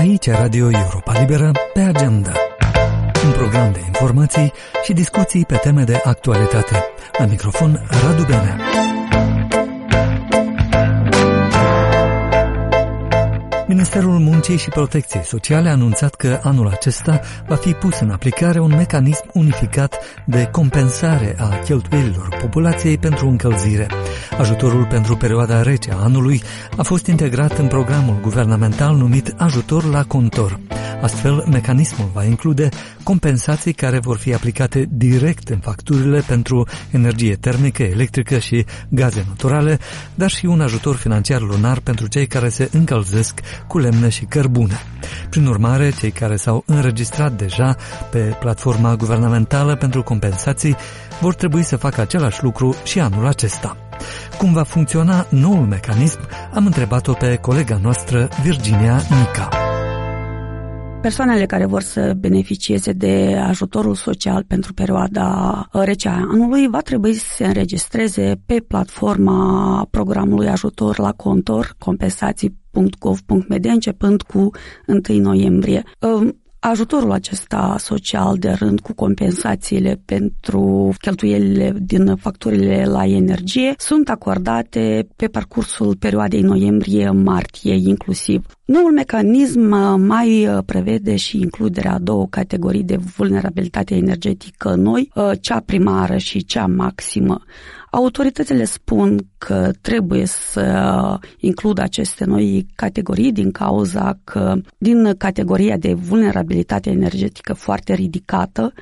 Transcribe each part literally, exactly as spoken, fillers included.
Aici Radio Europa Liberă pe agenda. Un program de informații și discuții pe teme de actualitate. La microfon Radu Benea. Ministerul Muncii și Protecției Sociale a anunțat că anul acesta va fi pus în aplicare un mecanism unificat de compensare a cheltuielilor populației pentru încălzire. Ajutorul pentru perioada rece a anului a fost integrat în programul guvernamental numit Ajutor la Contor. Astfel, mecanismul va include compensații care vor fi aplicate direct în facturile pentru energie termică, electrică și gaze naturale, dar și un ajutor financiar lunar pentru cei care se încălzesc cu lemne și cărbune. Prin urmare, cei care s-au înregistrat deja pe platforma guvernamentală pentru compensații vor trebui să facă același lucru și anul acesta. Cum va funcționa noul mecanism, am întrebat-o pe colega noastră, Virginia Nica. Persoanele care vor să beneficieze de ajutorul social pentru perioada rece a anului va trebui să se înregistreze pe platforma programului Ajutor la Contor, compensații punct gov punct m d, începând cu întâi noiembrie. Ajutorul acesta social de rând cu compensațiile pentru cheltuielile din facturile la energie sunt acordate pe parcursul perioadei noiembrie-martie inclusiv. Noul mecanism mai prevede și includerea a două categorii de vulnerabilitate energetică noi, cea primară și cea maximă. Autoritățile spun că trebuie să includă aceste noi categorii din cauza că din categoria de vulnerabilitate energetică foarte ridicată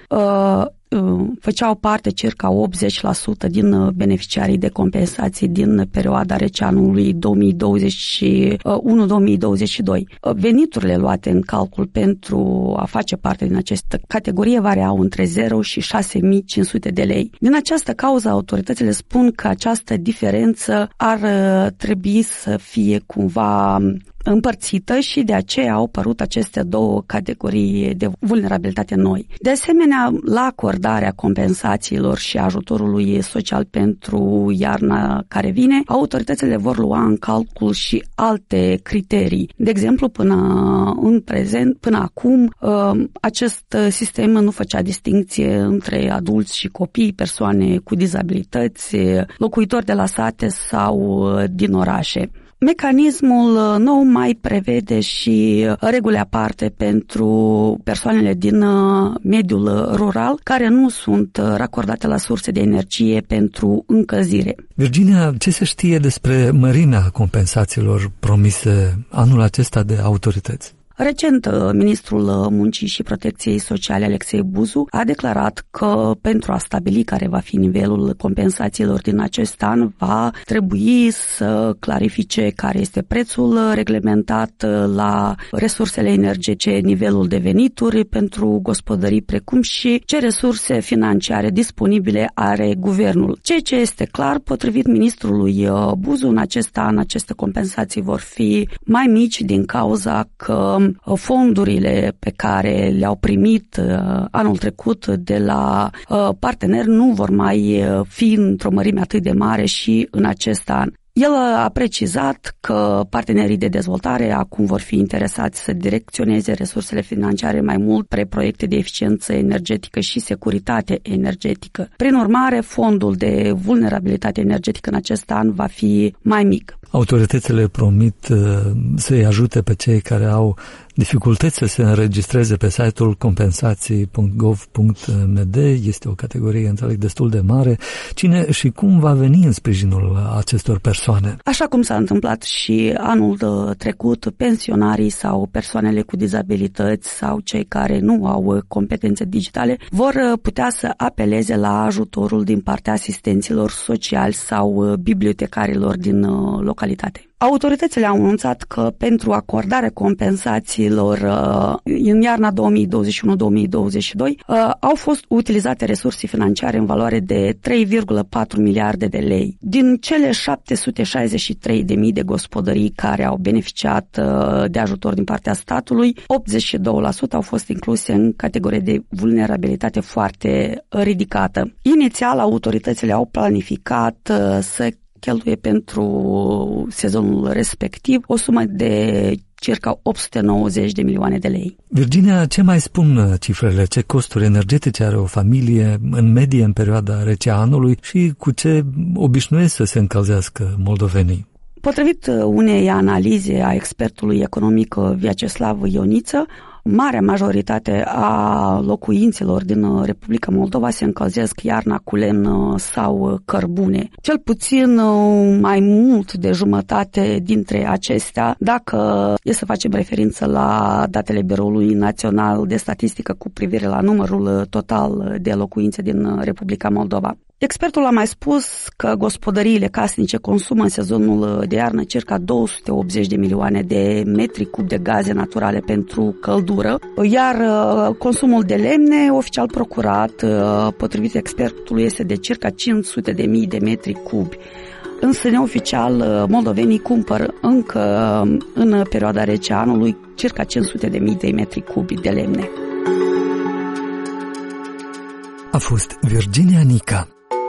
făceau parte circa optzeci la sută din beneficiarii de compensații din perioada rece anului două mii douăzeci și unu două mii douăzeci și doi. Veniturile luate în calcul pentru a face parte din această categorie variau între zero și șase mii cinci sute de lei. Din această cauză, autoritățile spun că această diferență ar trebui să fie cumva împărțită și de aceea au apărut aceste două categorii de vulnerabilitate noi. De asemenea, la acordarea compensațiilor și ajutorului social pentru iarna care vine, autoritățile vor lua în calcul și alte criterii. De exemplu, până în prezent, până acum, acest sistem nu făcea distincție între adulți și copii, persoane cu dizabilități, locuitori de la sate sau din orașe. Mecanismul nou mai prevede și reguli aparte pentru persoanele din mediul rural care nu sunt racordate la surse de energie pentru încălzire. Virginia, ce se știe despre mărimea compensațiilor promise anul acesta de autorități? Recent, ministrul Muncii și Protecției Sociale, Alexei Buzu, a declarat că pentru a stabili care va fi nivelul compensațiilor din acest an, va trebui să clarifice care este prețul reglementat la resursele energetice, nivelul de venituri pentru gospodării, precum și ce resurse financiare disponibile are guvernul. Ceea ce este clar, potrivit ministrului Buzu, în acest an aceste compensații vor fi mai mici din cauza că fondurile pe care le-au primit anul trecut de la parteneri nu vor mai fi într-o mărime atât de mare și în acest an. El a precizat că partenerii de dezvoltare acum vor fi interesați să direcționeze resursele financiare mai mult spre proiecte de eficiență energetică și securitate energetică. Prin urmare, fondul de vulnerabilitate energetică în acest an va fi mai mic. Autoritățile promit uh, să-i ajute pe cei care au dificultăți să se înregistreze pe site-ul compensații punct gov punct m d. Este o categorie, înțeleg, destul de mare. Cine și cum va veni în sprijinul acestor persoane? Așa cum s-a întâmplat și anul trecut, pensionarii sau persoanele cu dizabilități sau cei care nu au competențe digitale vor putea să apeleze la ajutorul din partea asistenților sociali sau bibliotecarilor din localitate. Autoritățile au anunțat că pentru acordarea compensațiilor în iarna două mii douăzeci și unu două mii douăzeci și doi au fost utilizate resurse financiare în valoare de trei virgulă patru miliarde de lei. Din cele șapte sute șaizeci și trei de mii de gospodării care au beneficiat de ajutor din partea statului, optzeci și doi la sută au fost incluse în categorie de vulnerabilitate foarte ridicată. Inițial, autoritățile au planificat să cheltuie pentru sezonul respectiv o sumă de circa opt sute nouăzeci de milioane de lei. Virginia, ce mai spun cifrele? Ce costuri energetice are o familie în medie în perioada rece a anului și cu ce obișnuiesc să se încălzească moldovenii? Potrivit unei analize a expertului economic Vyacheslav Ioniță, marea majoritate a locuințelor din Republica Moldova se încălzesc iarna cu lemn sau cărbune. Cel puțin mai mult de jumătate dintre acestea, dacă e să facem referință la datele Biroului Național de Statistică cu privire la numărul total de locuințe din Republica Moldova. Expertul a mai spus că gospodăriile casnice consumă în sezonul de iarnă circa două sute optzeci de milioane de metri cub de gaze naturale pentru căldură, iar consumul de lemne oficial procurat, potrivit expertului, este de circa cinci sute de mii de metri cubi. Însă, neoficial, moldovenii cumpăr încă în perioada rece a anului circa cinci sute de mii de metri cubi de lemne. A fost Virginia Nica.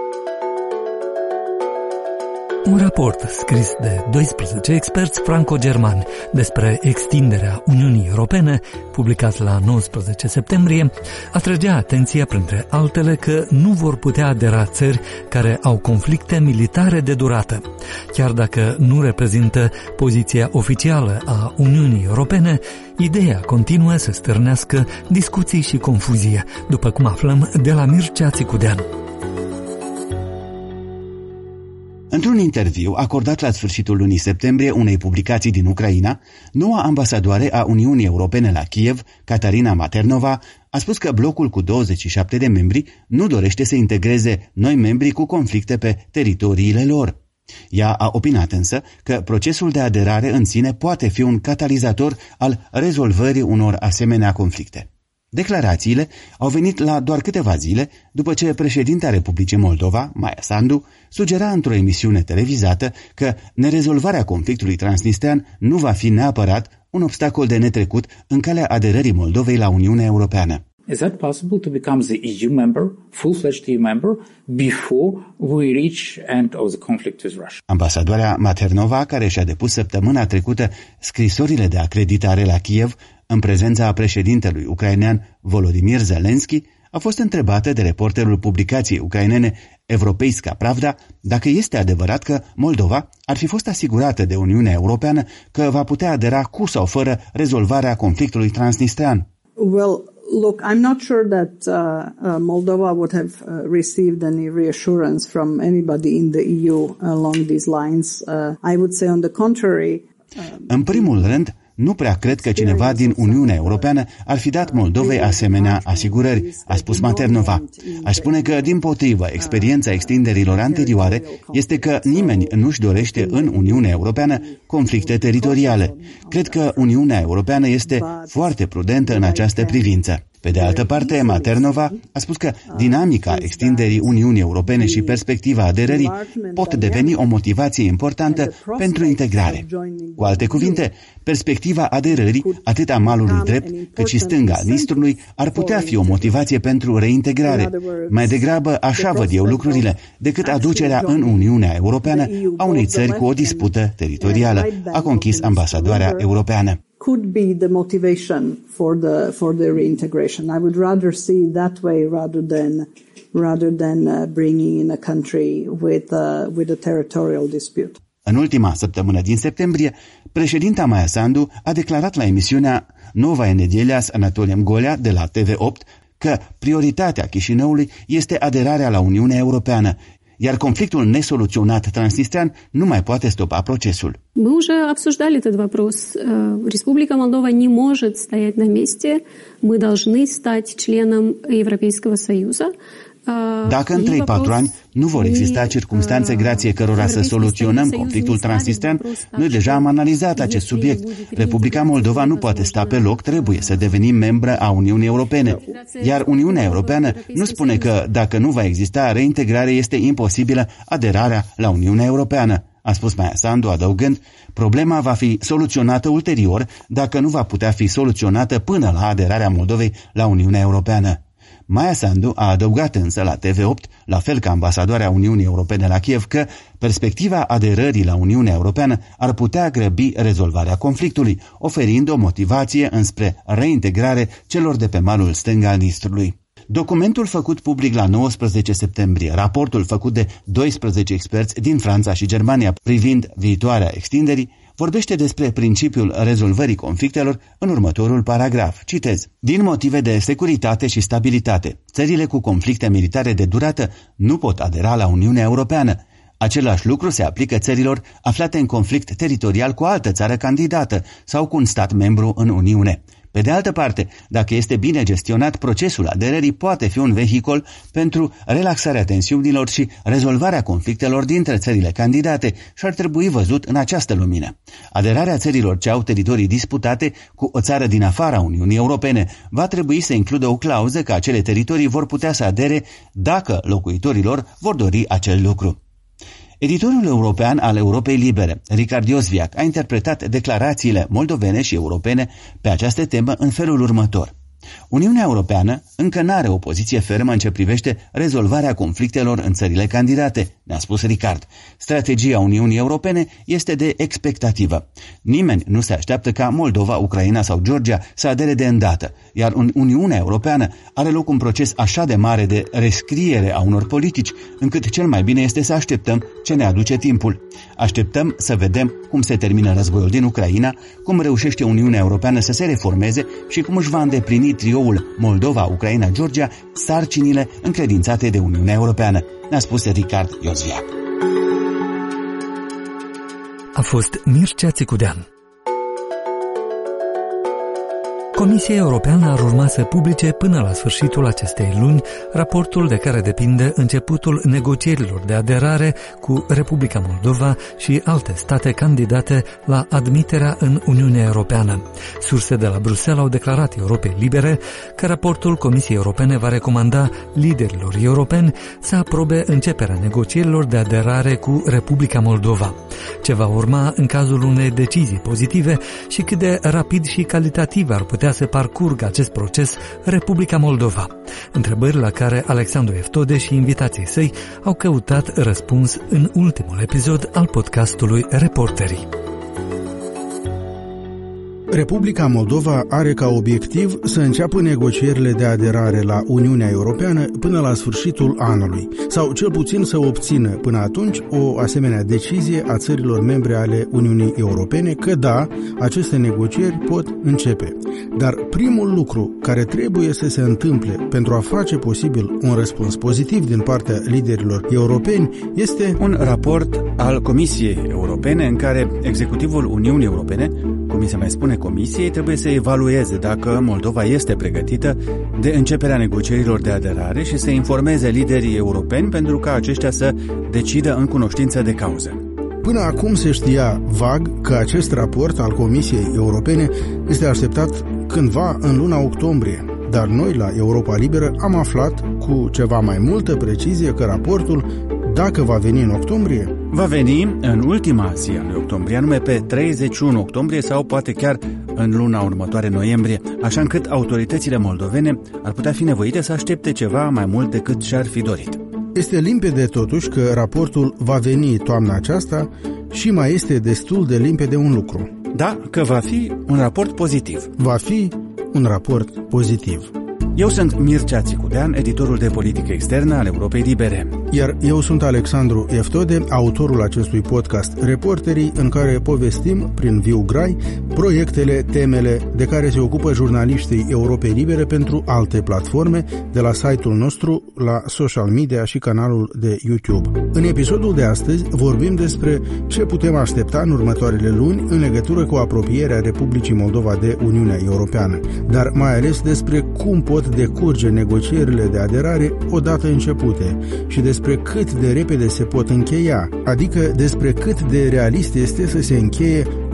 Un raport scris de doisprezece experți franco-germani despre extinderea Uniunii Europene, publicat la nouăsprezece septembrie, atragea atenția, printre altele, că nu vor putea adera țări care au conflicte militare de durată. Chiar dacă nu reprezintă poziția oficială a Uniunii Europene, ideea continuă să stârnească discuții și confuzie, după cum aflăm de la Mircea Țicudean. Într-un interviu acordat la sfârșitul lunii septembrie unei publicații din Ucraina, noua ambasadoare a Uniunii Europene la Kiev, Catarina Maternova, a spus că blocul cu douăzeci și șapte de membri nu dorește să integreze noi membri cu conflicte pe teritoriile lor. Ea a opinat însă că procesul de aderare în sine poate fi un catalizator al rezolvării unor asemenea conflicte. Declarațiile au venit la doar câteva zile după ce președinta Republicii Moldova, Maia Sandu, sugera într-o emisiune televizată că nerezolvarea conflictului transnistrean nu va fi neapărat un obstacol de netrecut în calea aderării Moldovei la Uniunea Europeană. Is that possible to become the E U member, full-fledged E U member, before we reach end of the conflict with Russia? Ambasadoarea Maternova, care și-a depus săptămâna trecută scrisorile de acreditare la Kiev în prezența președintelui ucrainean Volodymyr Zelensky, a fost întrebată de reporterul publicației ucrainene Evropeiska Pravda dacă este adevărat că Moldova ar fi fost asigurată de Uniunea Europeană că va putea adera cu sau fără rezolvarea conflictului transnistrean. Well, look, I'm not sure that uh, uh, Moldova would have uh, received any reassurance from anybody in the E U along these lines. Uh, I would say on the contrary. Uh, în primul rând, nu prea cred că cineva din Uniunea Europeană ar fi dat Moldovei asemenea asigurări, a spus Maternova. Aș spune că, dimpotrivă, experiența extinderilor anterioare este că nimeni nu-și dorește în Uniunea Europeană conflicte teritoriale. Cred că Uniunea Europeană este foarte prudentă în această privință. Pe de altă parte, Maternova a spus că dinamica extinderii Uniunii Europene și perspectiva aderării pot deveni o motivație importantă pentru integrare. Cu alte cuvinte, perspectiva aderării, atât a malului drept, cât și stânga Nistrului, ar putea fi o motivație pentru reintegrare. Mai degrabă, așa văd eu lucrurile, decât aducerea în Uniunea Europeană a unei țări cu o dispută teritorială, a conchis ambasadoarea europeană. Could be the motivation for the for the reintegration. I would rather see it that way rather than rather than uh, bringing in a country with uh, with a territorial dispute. În ultima săptămână din septembrie, președinta Maia Sandu a declarat la emisiunea Novae Nedelia s Anatoliem Golea de la T V opt că prioritatea Chișinăului este aderarea la Uniunea Europeană, iar conflictul nesoluționat transnistrean nu mai poate stopa procesul. Мы уже обсуждали этот вопрос. Республика Молдова не может стоять на месте. Мы должны стать членом Европейского Союза. Dacă în trei patru ani nu vor exista circumstanțe grație cărora să soluționăm conflictul transnistrean, noi deja am analizat acest subiect. Republica Moldova nu poate sta pe loc, trebuie să devenim membră a Uniunii Europene. Iar Uniunea Europeană nu spune că dacă nu va exista reintegrare este imposibilă aderarea la Uniunea Europeană, a spus Maia Sandu, adăugând, problema va fi soluționată ulterior dacă nu va putea fi soluționată până la aderarea Moldovei la Uniunea Europeană. Maia Sandu a adăugat însă la T V opt, la fel ca ambasadoarea Uniunii Europene la Kiev, că perspectiva aderării la Uniunea Europeană ar putea grăbi rezolvarea conflictului, oferind o motivație înspre reintegrare celor de pe malul stâng al Nistrului. Documentul făcut public la nouăsprezece septembrie, raportul făcut de doisprezece experți din Franța și Germania privind viitoarea extinderii, vorbește despre principiul rezolvării conflictelor în următorul paragraf. Citez: din motive de securitate și stabilitate, țările cu conflicte militare de durată nu pot adera la Uniunea Europeană. Același lucru se aplică țărilor aflate în conflict teritorial cu o altă țară candidată sau cu un stat membru în Uniune. Pe de altă parte, dacă este bine gestionat, procesul aderării poate fi un vehicul pentru relaxarea tensiunilor și rezolvarea conflictelor dintre țările candidate și ar trebui văzut în această lumină. Aderarea țărilor ce au teritorii disputate cu o țară din afara Uniunii Europene va trebui să includă o clauză că acele teritorii vor putea să adere dacă locuitorilor vor dori acel lucru. Editorul european al Europei Libere, Richard Jozwiak, a interpretat declarațiile moldovene și europene pe această temă în felul următor. Uniunea Europeană încă n-are o poziție fermă în ce privește rezolvarea conflictelor în țările candidate, ne-a spus Ricard. Strategia Uniunii Europene este de expectativă. Nimeni nu se așteaptă ca Moldova, Ucraina sau Georgia să adere de îndată, iar în Uniunea Europeană are loc un proces așa de mare de rescriere a unor politici, încât cel mai bine este să așteptăm ce ne aduce timpul. Așteptăm să vedem cum se termină războiul din Ucraina, cum reușește Uniunea Europeană să se reformeze și cum își va îndeplini trioul Moldova, Ucraina, Georgia sarcinile încredințate de Uniunea Europeană, ne-a spus Richard Jozwiak. A fost Mircea Țicudean. Comisia Europeană ar urma să publice până la sfârșitul acestei luni raportul de care depinde începutul negocierilor de aderare cu Republica Moldova și alte state candidate la admiterea în Uniunea Europeană. Surse de la Bruxelles au declarat Europei Libere că raportul Comisiei Europene va recomanda liderilor europeni să aprobe începerea negocierilor de aderare cu Republica Moldova. Ce va urma în cazul unei decizii pozitive și cât de rapid și calitativ ar putea să parcurgă acest proces Republica Moldova. Întrebări la care Alexandru Eftode și invitații săi au căutat răspuns în ultimul episod al podcastului Reporterii. Republica Moldova are ca obiectiv să înceapă negocierile de aderare la Uniunea Europeană până la sfârșitul anului, sau cel puțin să obțină până atunci o asemenea decizie a țărilor membre ale Uniunii Europene că da, aceste negocieri pot începe. Dar primul lucru care trebuie să se întâmple pentru a face posibil un răspuns pozitiv din partea liderilor europeni este un raport al Comisiei Europene în care executivul Uniunii Europene, Comisia mai spune Comisiei, trebuie să evalueze dacă Moldova este pregătită de începerea negocierilor de aderare și să informeze liderii europeni pentru ca aceștia să decidă în cunoștință de cauză. Până acum se știa vag că acest raport al Comisiei Europene este așteptat cândva în luna octombrie, dar noi la Europa Liberă am aflat cu ceva mai multă precizie că raportul, dacă va veni în octombrie, va veni în ultima zi a lui octombrie, anume pe treizeci și unu octombrie sau poate chiar în luna următoare, noiembrie, așa încât autoritățile moldovene ar putea fi nevoite să aștepte ceva mai mult decât și-ar fi dorit. Este limpede totuși că raportul va veni toamna aceasta și mai este destul de limpede un lucru. Da, că va fi un raport pozitiv. Va fi un raport pozitiv. Eu sunt Mircea Țicudean, editorul de politică externă al Europei Libere. Iar eu sunt Alexandru Eftode, autorul acestui podcast Reporterii, în care povestim, prin viu grai, proiectele, temele de care se ocupă jurnaliștii Europei Libere pentru alte platforme, de la site-ul nostru, la social media și canalul de YouTube. În episodul de astăzi vorbim despre ce putem aștepta în următoarele luni în legătură cu apropierea Republicii Moldova de Uniunea Europeană, dar mai ales despre cum pot decurge negocierile de aderare odată începute și despre cât de repede se pot încheia, adică despre cât de realist este să se încheie cu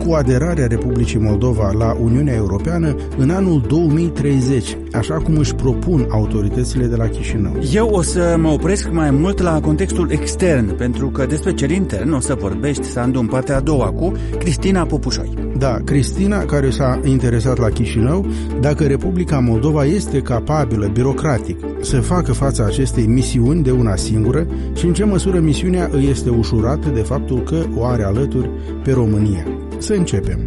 cu aderarea Republicii Moldova la Uniunea Europeană în anul două mii treizeci, așa cum își propun autoritățile de la Chișinău. Eu o să mă opresc mai mult la contextul extern, pentru că despre cel intern o să vorbești, Sandu, în partea a doua cu Cristina Popușoi. Da, Cristina, care s-a interesat la Chișinău dacă Republica Moldova este capabilă, birocratic, să facă fața acestei misiuni de una singură și în ce măsură misiunea îi este ușurată de faptul că o are alături pe România. Să începem.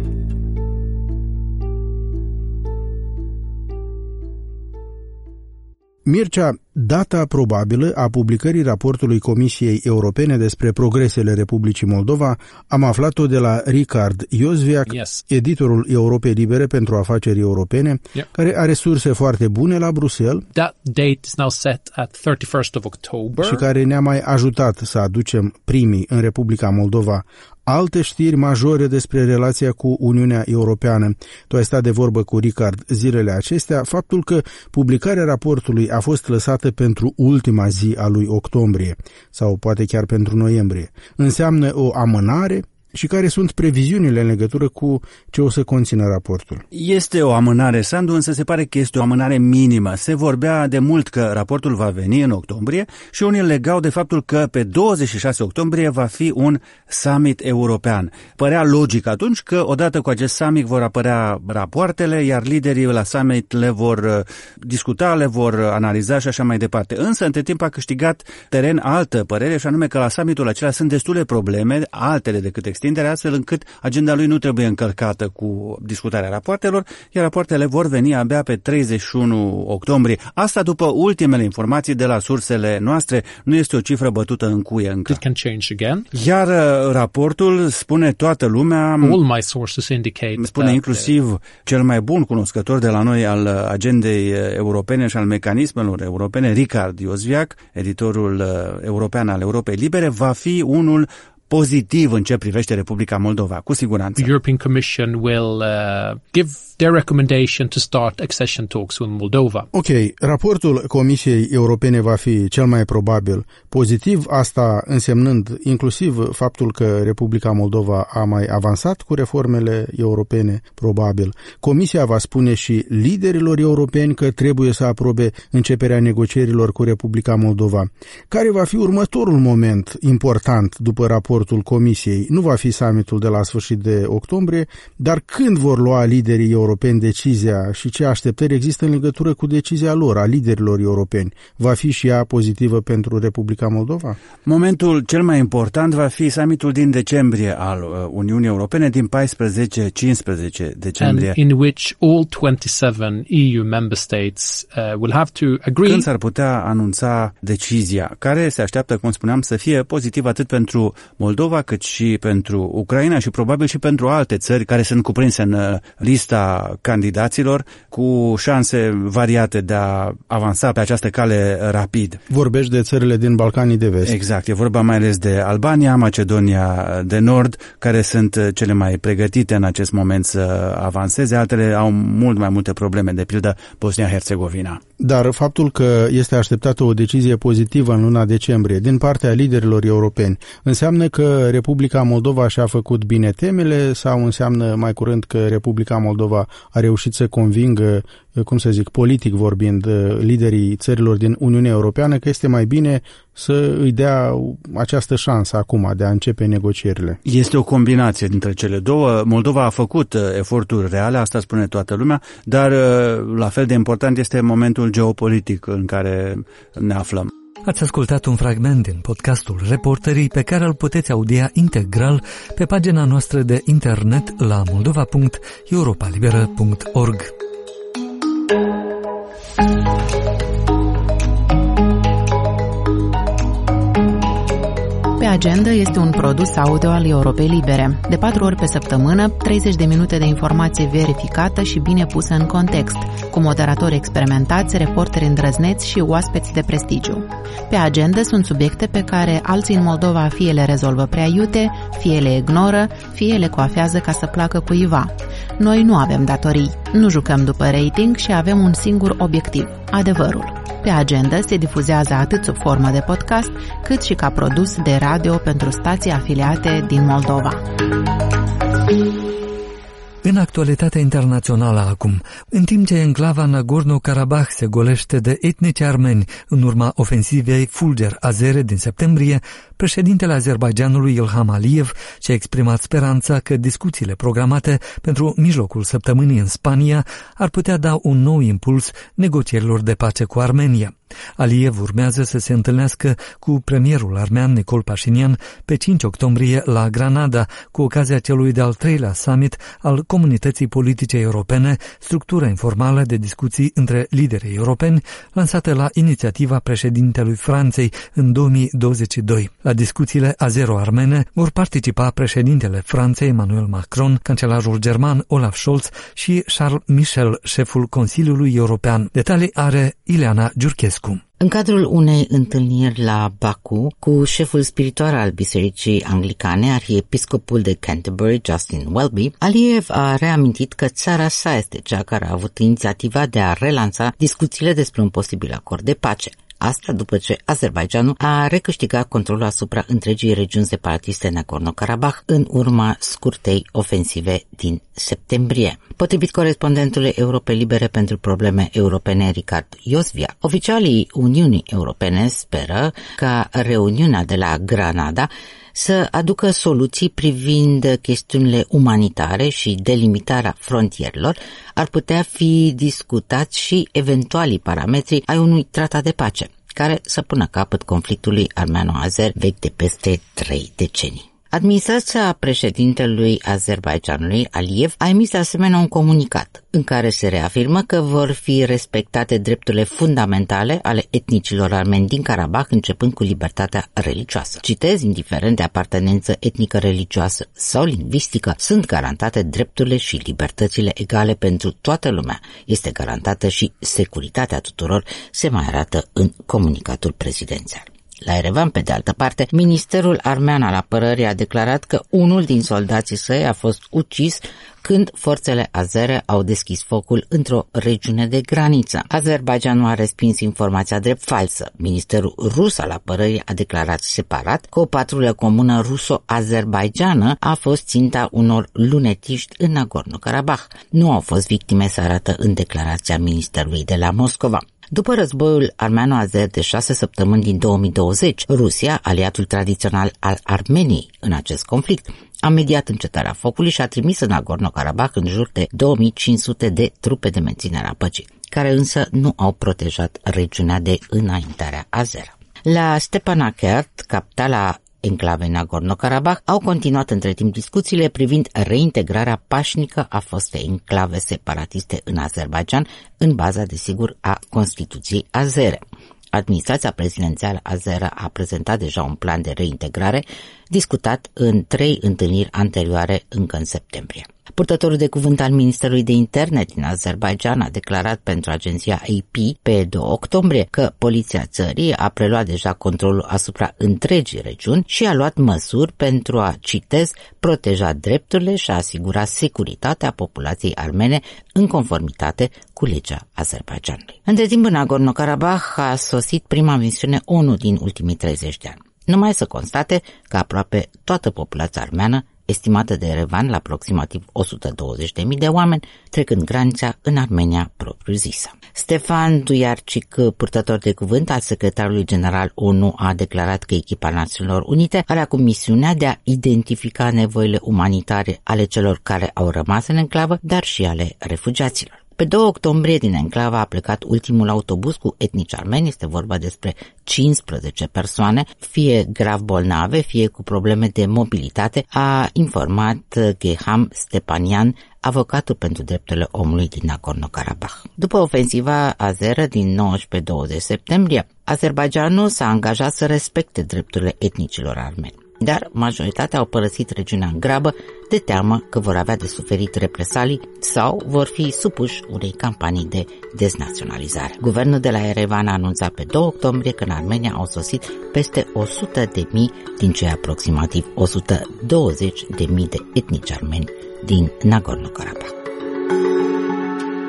Mircea, data probabilă a publicării raportului Comisiei Europene despre progresele Republicii Moldova am aflat-o de la Richard Iosviac, yes. editorul Europei Libere pentru Afaceri Europene, yep. care are surse foarte bune la Bruxelles. That date is now set at thirty-first of October. Și care ne-a mai ajutat să aducem primii în Republica Moldova alte știri majore despre relația cu Uniunea Europeană. Tu ai stat de vorbă cu Richard zilele acestea. Faptul că publicarea raportului a fost lăsată pentru ultima zi a lui octombrie sau poate chiar pentru noiembrie înseamnă o amânare? Și care sunt previziunile în legătură cu ce o să conțină raportul? Este o amânare, Sandu, însă se pare că este o amânare minimă. Se vorbea de mult că raportul va veni în octombrie și unii legau de faptul că pe douăzeci și șase octombrie va fi un summit european. Părea logic atunci că odată cu acest summit vor apărea rapoartele, iar liderii la summit le vor discuta, le vor analiza și așa mai departe. Însă, între timp a câștigat teren altă părere, și anume că la summitul acela sunt destule probleme, altele decât extindere, astfel încât agenda lui nu trebuie încălcată cu discutarea rapoartelor, iar rapoartele vor veni abia pe treizeci și unu octombrie. Asta după ultimele informații de la sursele noastre, nu este o cifră bătută în cuie încă. It can change again. Iar raportul spune toată lumea, all my sources indicate spune that, inclusiv cel mai bun cunoscător de la noi al agendei europene și al mecanismelor europene, Richard Iosviac, editorul european al Europei Libere, va fi unul pozitiv în ce privește Republica Moldova, cu siguranță. The European Commission will uh, give their recommendation to start accession talks with Moldova. Ok, raportul Comisiei Europene va fi cel mai probabil pozitiv, asta însemnând inclusiv faptul că Republica Moldova a mai avansat cu reformele europene, probabil. Comisia va spune și liderilor europeni că trebuie să aprobe începerea negocierilor cu Republica Moldova. Care va fi următorul moment important după raportul Comisiei? Nu va fi summitul de la sfârșit de octombrie, dar când vor lua liderii europeni decizia și ce așteptări există în legătură cu decizia lor, a liderilor europeni? Va fi și ea pozitivă pentru Republica Moldova? Momentul cel mai important va fi summitul din decembrie al Uniunii Europene, din paisprezece cincisprezece decembrie. And in which all twenty-seven E U member states uh, will have to agree. Când s-ar putea anunța decizia, care se așteaptă, cum spuneam, să fie pozitivă atât pentru Moldova, cât și pentru Ucraina și probabil și pentru alte țări care sunt cuprinse în lista candidaților cu șanse variate de a avansa pe această cale rapid. Vorbești de țările din Balcanii de Vest. Exact, e vorba mai ales de Albania, Macedonia de Nord, care sunt cele mai pregătite în acest moment să avanseze, altele au mult mai multe probleme, de pildă Bosnia-Herzegovina. Dar faptul că este așteptată o decizie pozitivă în luna decembrie din partea liderilor europeni înseamnă că Republica Moldova și-a făcut bine temele sau înseamnă mai curând că Republica Moldova a reușit să convingă, cum să zic, politic vorbind, liderii țărilor din Uniunea Europeană că este mai bine să îi dea această șansă acum de a începe negocierile? Este o combinație dintre cele două. Moldova a făcut eforturi reale, asta spune toată lumea, dar la fel de important este momentul geopolitic în care ne aflăm. Ați ascultat un fragment din podcastul Reporterii, pe care îl puteți audia integral pe pagina noastră de internet la moldova punct europa liberă punct org. Pe agenda este un produs audio al Europei Libere. De patru ori pe săptămână, treizeci de minute de informație verificată și bine pusă în context, cu moderatori experimentați, reporteri îndrăzneți și oaspeți de prestigiu. Pe agenda sunt subiecte pe care alții în Moldova fie le rezolvă prea iute, fie le ignoră, fie le coafează ca să placă cuiva. Noi nu avem datorii, nu jucăm după rating și avem un singur obiectiv, adevărul. Pe agenda se difuzează atât sub formă de podcast, cât și ca produs de radio pentru stații afiliate din Moldova. În actualitatea internațională acum, în timp ce enclava Nagorno-Karabakh se golește de etnici armeni în urma ofensivei fulger-azere din septembrie, președintele Azerbaidjanului Ilham Aliyev și-a exprimat speranța că discuțiile programate pentru mijlocul săptămânii în Spania ar putea da un nou impuls negocierilor de pace cu Armenia. Aliyev urmează să se întâlnească cu premierul armean Nicol Pașinian pe cinci octombrie la Granada, cu ocazia celui de-al treilea summit al Comunității Politice Europene, structură informală de discuții între liderii europeni, lansată la inițiativa președintelui Franței în două mii douăzeci și doi. La discuțiile azero-armene vor participa președintele Franței Emmanuel Macron, cancelarul german Olaf Scholz și Charles Michel, șeful Consiliului European. Detalii are Ileana Giurchescu. În cadrul unei întâlniri la Baku cu șeful spiritual al Bisericii Anglicane, arhiepiscopul de Canterbury, Justin Welby, Aliyev a reamintit că țara sa este cea care a avut inițiativa de a relansa discuțiile despre un posibil acord de pace. Asta după ce Azerbaidjanul a recâștigat controlul asupra întregii regiuni separatiste Nagorno-Karabakh în urma scurtei ofensive din septembrie. Potrivit corespondentului Europei Libere pentru probleme europene Ricard Iosvia, oficialii Uniunii Europene speră ca reuniunea de la Granada să aducă soluții privind chestiunile umanitare și delimitarea frontierelor, ar putea fi discutați și eventualii parametri ai unui tratat de pace, care să pună capăt conflictului armeano-azer vechi de peste trei decenii. Administrația președintelui Azerbaidjanului, Aliyev, a emis de asemenea un comunicat în care se reafirmă că vor fi respectate drepturile fundamentale ale etnicilor armeni din Karabakh, începând cu libertatea religioasă. Citez, indiferent de apartenență etnică, religioasă sau lingvistică, sunt garantate drepturile și libertățile egale pentru toată lumea. Este garantată și securitatea tuturor, se mai arată în comunicatul prezidențial. La Erevan, pe de altă parte, Ministerul Armean al Apărării a declarat că unul din soldații săi a fost ucis când forțele azere au deschis focul într-o regiune de graniță. Azerbaidjanul a respins informația drept falsă. Ministerul rus al Apărării a declarat separat că o patrulă comună ruso-azerbaidjană a fost ținta unor lunetiști în Nagorno-Karabakh. Nu au fost victime, se arată în declarația Ministerului de la Moscova. După războiul armeano-azer de șase săptămâni din două mii douăzeci, Rusia, aliatul tradițional al Armeniei în acest conflict, a mediat încetarea focului și a trimis în Nagorno-Karabakh în jur de două mii cinci sute de trupe de menținere a păcii, care însă nu au protejat regiunea de înaintarea azeră. La Stepanakert, capitala enclavei Nagorno-Karabakh, au continuat între timp discuțiile privind reintegrarea pașnică a fostei enclave separatiste în Azerbaidjan, în baza, desigur, a Constituției azere. Administrația prezidențială azeră a prezentat deja un plan de reintegrare, discutat în trei întâlniri anterioare încă în septembrie. Purtătorul de cuvânt al Ministerului de Interne din Azerbaidjan a declarat pentru agenția A P pe doi octombrie că poliția țării a preluat deja controlul asupra întregii regiuni și a luat măsuri pentru a, citez, proteja drepturile și a asigura securitatea populației armene în conformitate cu legea Azerbaidjanului. Între timp, în Nagorno-Karabakh a sosit prima misiune ONU din ultimii treizeci de ani. Numai să constate că aproape toată populația armeană, estimată de Erevan la aproximativ o sută douăzeci de mii de oameni, trecând granița în Armenia propriu-zisă. Stefan Dujarcic, purtător de cuvânt al secretarului general ONU, a declarat că echipa Națiunilor Unite are acum misiunea de a identifica nevoile umanitare ale celor care au rămas în enclavă, dar și ale refugiaților. Pe doi octombrie din enclava a plecat ultimul autobuz cu etnici armeni, este vorba despre cincisprezece persoane, fie grav bolnave, fie cu probleme de mobilitate, a informat Geham Stepanian, avocatul pentru drepturile omului din Nagorno-Karabakh. După ofensiva azeră din nouăsprezece douăzeci septembrie, Azerbaidjanul s-a angajat să respecte drepturile etnicilor armeni. Dar majoritatea au părăsit regiunea în grabă, de teamă că vor avea de suferit represalii sau vor fi supuși unei campanii de deznaționalizare. Guvernul de la Erevan a anunțat pe doi octombrie că în Armenia au sosit peste o sută de mii din cei aproximativ o sută douăzeci de mii de etnici armeni din Nagorno-Karabakh.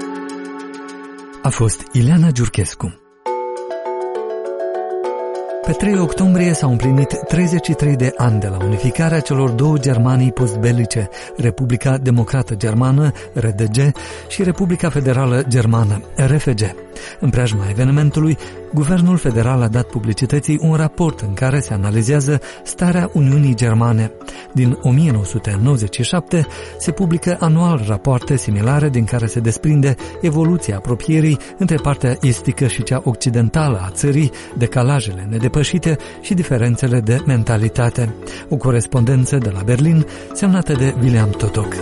A fost Ileana Giurchescu. Pe trei octombrie s-au împlinit treizeci și trei de ani de la unificarea celor două Germanii postbelice, Republica Democrată Germană, R D G, și Republica Federală Germană, R F G. În preajma evenimentului, Guvernul Federal a dat publicității un raport în care se analizează starea Uniunii Germane. Din o mie nouă sute nouăzeci și șapte se publică anual rapoarte similare din care se desprinde evoluția apropierii între partea estică și cea occidentală a țării, decalajele nedepășite și diferențele de mentalitate. O corespondență de la Berlin semnată de William Totok.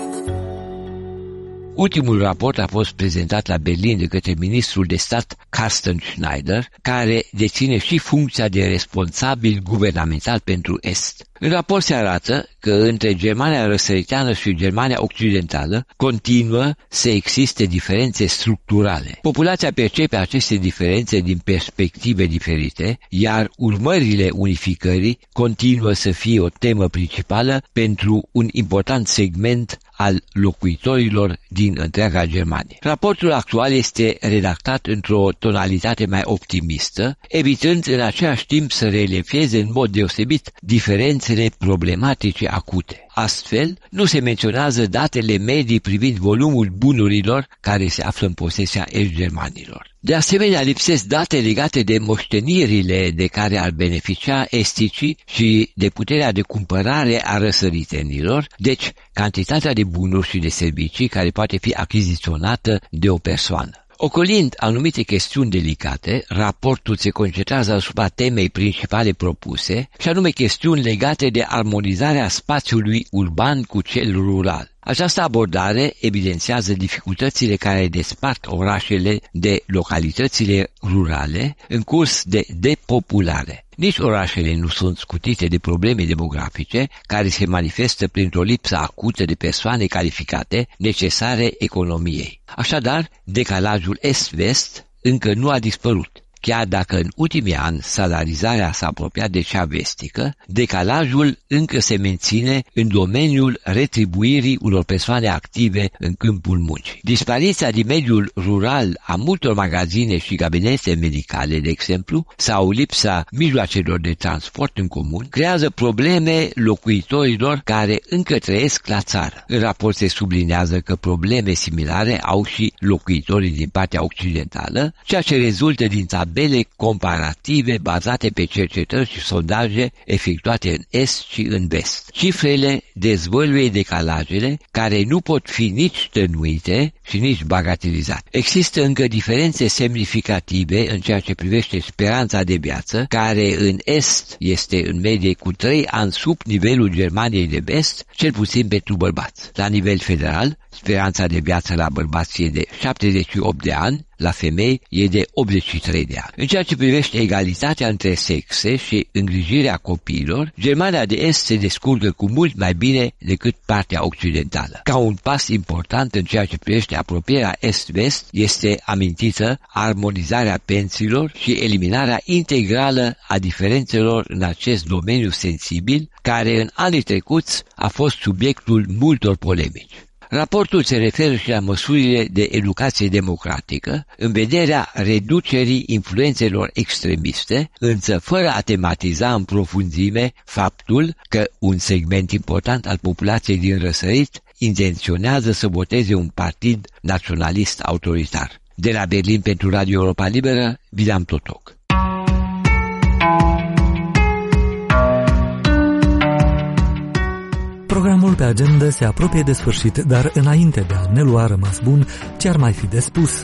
Ultimul raport a fost prezentat la Berlin de către ministrul de stat Carsten Schneider, care deține și funcția de responsabil guvernamental pentru Est. În raport se arată că între Germania răsăriteană și Germania occidentală continuă să existe diferențe structurale. Populația percepe aceste diferențe din perspective diferite, iar urmările unificării continuă să fie o temă principală pentru un important segment al locuitorilor din întreaga Germanie. Raportul actual este redactat într-o tonalitate mai optimistă, evitând în același timp să releveze în mod deosebit diferențele problematice acute. Astfel, nu se menționează datele medii privind volumul bunurilor care se află în posesia est-germanilor. De asemenea, lipsesc date legate de moștenirile de care ar beneficia esticii și de puterea de cumpărare a răsăritenilor, deci cantitatea de bunuri și de servicii care poate fi achiziționată de o persoană. Ocolind anumite chestiuni delicate, raportul se concentrează asupra temei principale propuse, și anume chestiuni legate de armonizarea spațiului urban cu cel rural. Această abordare evidențiază dificultățile care despart orașele de localitățile rurale în curs de depopulare. Nici orașele nu sunt scutite de probleme demografice care se manifestă printr-o lipsă acută de persoane calificate necesare economiei. Așadar, decalajul est-vest încă nu a dispărut. Chiar dacă în ultimii ani salarizarea s-a apropiat de cea vestică, decalajul încă se menține în domeniul retribuirii unor persoane active în câmpul muncii. Dispariția din mediul rural a multor magazine și gabinete medicale, de exemplu, sau lipsa mijloacelor de transport în comun, creează probleme locuitorilor care încă trăiesc la țară. În raport se sublinează că probleme similare au și locuitorii din partea occidentală, ceea ce rezultă din tabele comparative bazate pe cercetări și sondaje efectuate în est și în vest. Cifrele dezvăluie decalajele care nu pot fi nici tănuite și nici bagatelizate. Există încă diferențe semnificative în ceea ce privește speranța de viață, care în est este în medie cu trei ani sub nivelul Germaniei de vest, cel puțin pentru bărbați. La nivel federal, speranța de viață la bărbați e de șaptezeci și opt de ani, la femei e de optzeci și trei de ani. În ceea ce privește egalitatea între sexe și îngrijirea copiilor, Germania de Est se descurcă cu mult mai bine decât partea occidentală. Ca un pas important în ceea ce privește apropierea est-vest este amintită armonizarea pensiilor și eliminarea integrală a diferențelor în acest domeniu sensibil, care în anii trecuți a fost subiectul multor polemici. Raportul se referă și la măsurile de educație democratică în vederea reducerii influențelor extremiste, însă fără a tematiza în profunzime faptul că un segment important al populației din răsărit intenționează să voteze un partid naționalist autoritar. De la Berlin pentru Radio Europa Liberă, William Totok. Programul pe agenda se apropie de sfârșit, dar înainte de a ne lua rămas bun, ce ar mai fi de spus?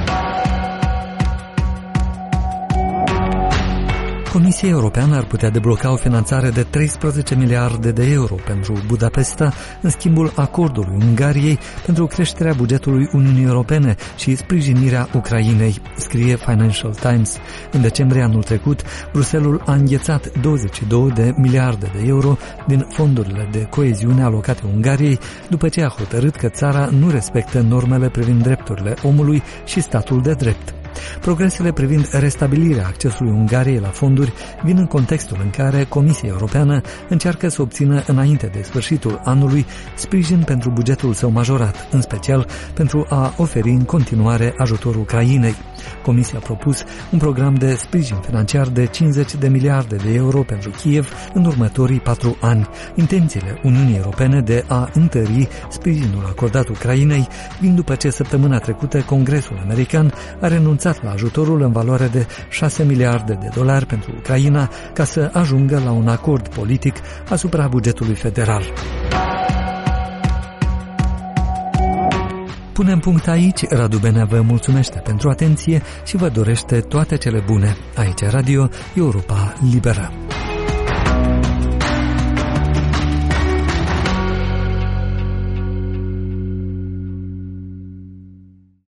Comisia Europeană ar putea debloca o finanțare de treisprezece miliarde de euro pentru Budapesta în schimbul acordului Ungariei pentru creșterea bugetului Uniunii Europene și sprijinirea Ucrainei, scrie Financial Times. În decembrie anul trecut, Bruselul a înghețat douăzeci și două de miliarde de euro din fondurile de coeziune alocate Ungariei, după ce a hotărât că țara nu respectă normele privind drepturile omului și statul de drept. Progresele privind restabilirea accesului Ungariei la fonduri vin în contextul în care Comisia Europeană încearcă să obțină înainte de sfârșitul anului sprijin pentru bugetul său majorat, în special pentru a oferi în continuare ajutor Ucrainei. Comisia a propus un program de sprijin financiar de cincizeci de miliarde de euro pentru Kiev în următorii patru ani. Intențiile Uniunii Europene de a întări sprijinul acordat Ucrainei vin după ce săptămâna trecută Congresul American a renunțat la ajutorul în valoare de șase miliarde de dolari pentru Ucraina ca să ajungă la un acord politic asupra bugetului federal. Punem punct aici. Radu Benea vă mulțumește pentru atenție și vă dorește toate cele bune. Aici Radio Europa Liberă.